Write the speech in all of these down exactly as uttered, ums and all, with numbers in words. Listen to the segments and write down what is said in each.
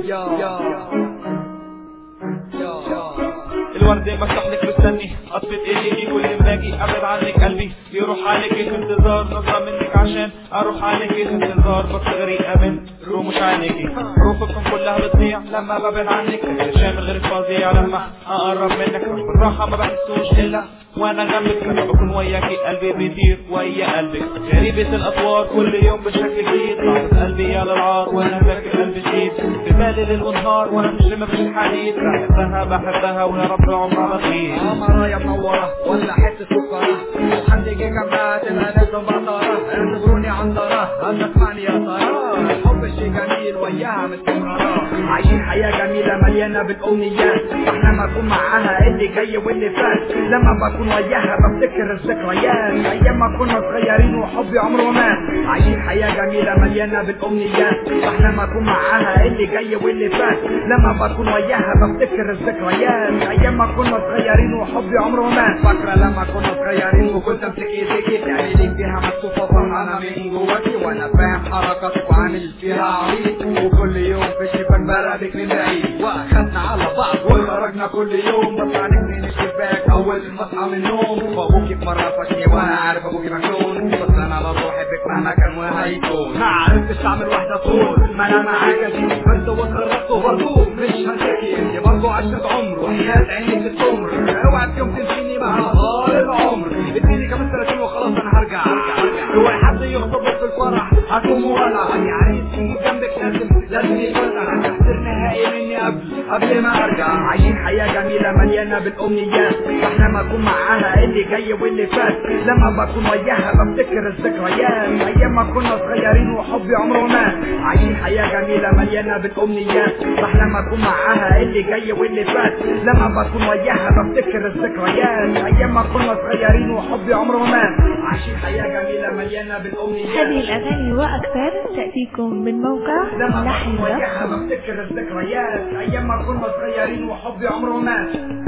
الورد مفتح لك مستني اطفت ايديكي كل ما باجي ابعد عنك قلبي يروح عليك في انتظار نظرة منك عشان اروح عليك في انتظار بس غريقة من رموش عينيكي حروفكم كلها بتضيع لما ببعد عنك شامل غير فظيع لما اقرب منك بالراحة ما بحسوش الا وانا جنبك لما بكون وياكي قلبي بيطير ويا قلبك غريبة الاطوار كل يوم بشكل جديد ضغط قلبي يا للعار وانا فاكر قلبي جديد في بالي ليل ونهار وانا مش لما في الحديد بحبها بحبها ويا رب عمرها ما تغيب مرايا منورة ولا حتة سكرة وحد يجي جنبها تبقى نازلة بطارة اعتبروني عنطرة اما اسمعني يا ترى الحب شي جميل وياها مستمرة عايشين حياة جميلة مليانة بالأمنيات واحنا ما نكون معاها اللي جاي واللي فات لما بكون وياها بفتكر الذكريات ايام ما كنا صغيرين وحبي عمره ما عايشين حياة جميلة مليانة بالأمنيات واحنا ما نكون معاها اللي جاي واللي فات لما بكون وياها بفتكر الذكريات ايام ما كنا صغيرين وحبي عمره ما فاكرة لما كنا صغيرين وكنت امسك ايديكي تعملي فيها مكتوفة فرحانة من جواكي وانا فاهم حركاتك وعامل فيها عريض وكل يوم في الشباك بلدك من بعيد واخدنا على بعض وخرجنا كل يوم بطلع من الشباك اول ما اصحى من النوم وابوكي في مرة فشني وانا عارف ابوكي مجنون بس انا لا بحبك مهما كان وهيكون ما عرفتش اعمل واحدة طول ما انا معاك اشوف بس وخرجت وبرضو مش هنساكي انت برضو عشت عمر وحياة عينيك السمر اوعى في يوم تنسيني مع طال العمر اديني كمان ثلاثين وخلاص انا هرجع هو حد يخطبك في الفرح هكون مولع يا عريس جنبك لازم لازم يولع تحضير نهائي مني قبل قبل ما ارجع عايشين حياة جميلة مليانة بالامنيات واحنا ما نكون معاها اللي جاي واللي فات لما بكون وياها بفتكر الذكريات ايام ما كنا صغيرين وحبي عمره ما عايشين حياة جميلة مليانة بالامنيات واحنا ما نكون معاها اللي جاي واللي فات لما بكون وياها بفتكر الذكريات ايام ما كنا صغيرين وحبي عمره ما عايشين حياة جميلة مليانة بالامنيات. هذه الاغاني واكثر تأتيكم من موقع لحن وياها بفتكر الذكريات ايام ما كنا صغيرين وحبي عمره ما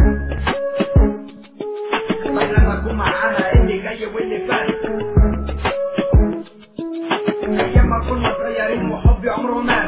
لما اكون معاها اللي جاي واللي فات ايام ما كنا صغيرين وحبي عمره ما